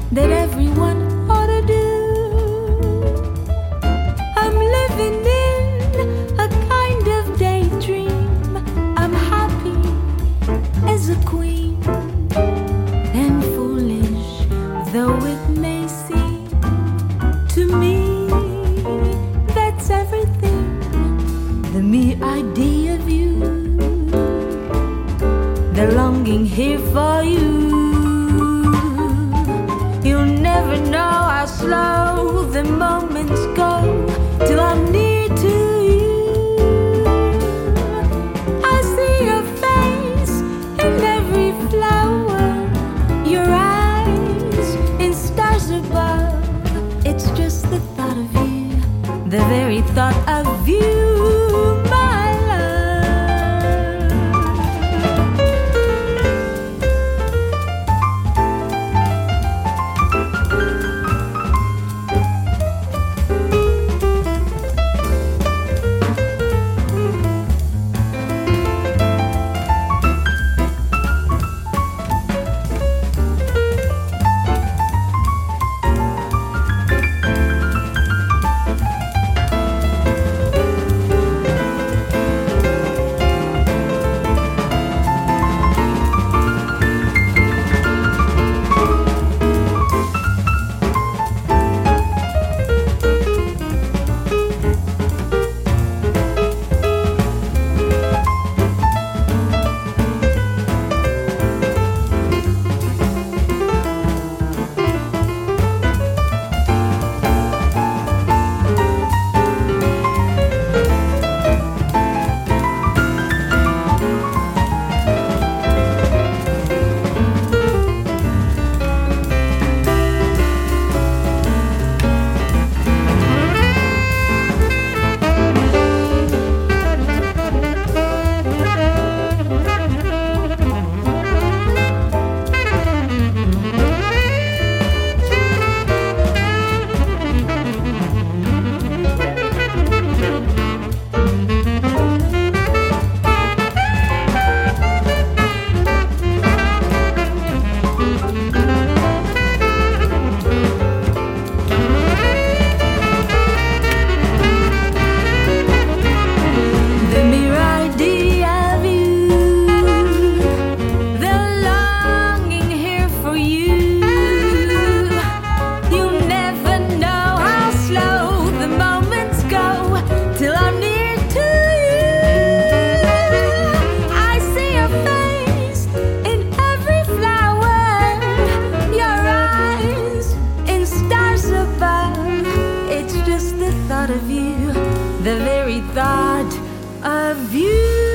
that everyone ought to do. I'm living in a kind of daydream. I'm happy as a queen, and foolish though it may seem to me, that's everything. The mere idea of you, the longing here for you. You'll never know how slow the moments go till I'm near to you. I see your face in every flower, your eyes in stars above. It's just the thought of you, the very thought of you. Of you, the very thought of you.